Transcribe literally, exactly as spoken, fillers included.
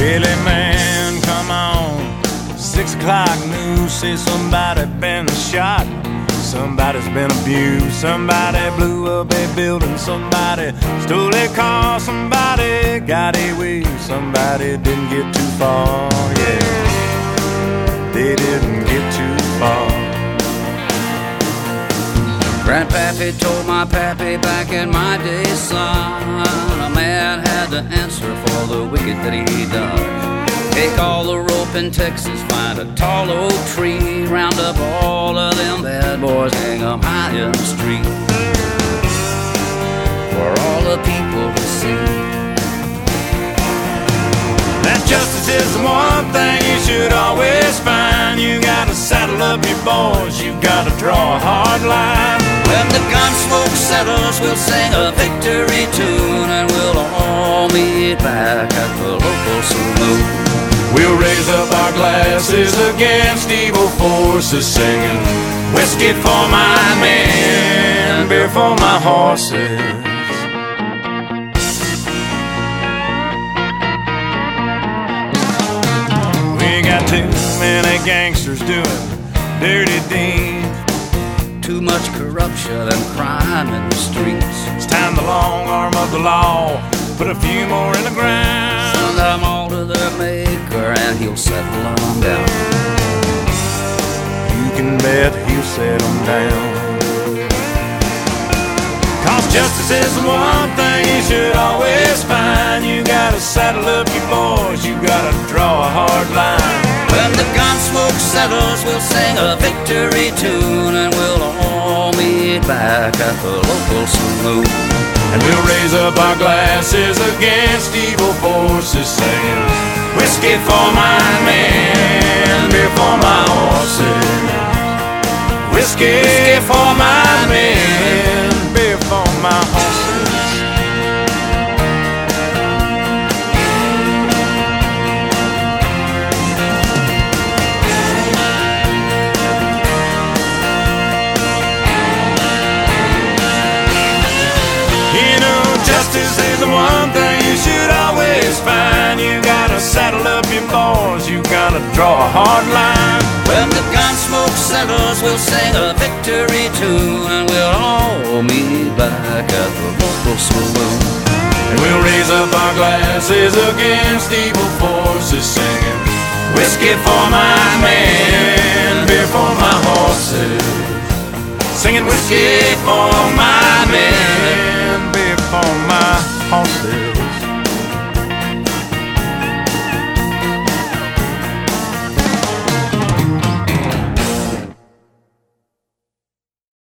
Billy man, come on. Six o'clock news say somebody been shot. Somebody's been abused. Somebody blew up a building. Somebody stole a car. Somebody got away. Somebody didn't get too far. Yeah, they didn't get too far. Grandpappy told my pappy back in my day, son, a man had to answer for the wicked that he done. Take all the rope in Texas, find a tall oak tree, round up all of them bad boys, hang them high in the street for all the people to see. That justice is the one thing you should always find. You gotta saddle up your boys, you gotta draw a hard line. When the gun smoke settles, we'll sing a victory tune, and we'll all meet back at the local saloon. We'll raise up our glasses against evil forces, singing whiskey for my men, beer for my horses. We got too many gangsters doing dirty deeds. Too much corruption and crime in the streets. It's time the long arm of the law put a few more in the ground. Send them all to their maker and he'll settle them down. You can bet he'll set them down. Cause justice is the one thing you should always find. You gotta saddle up your boys, you gotta draw a hard line. When the gun smoke settles, we'll sing a victory tune, and we'll all meet back at the local saloon. And we'll raise up our glasses against evil forces, singing whiskey for my men, beer for my horses. Whiskey, whiskey for my men, beer for my horses. Justice is the one thing you should always find. You gotta saddle up your boys, you gotta draw a hard line. When the gun smoke settles, we'll sing a victory tune, and we'll all meet back at the local saloon. And we'll raise up our glasses against evil forces, singing whiskey for my men, beer for my horses. Singing whiskey for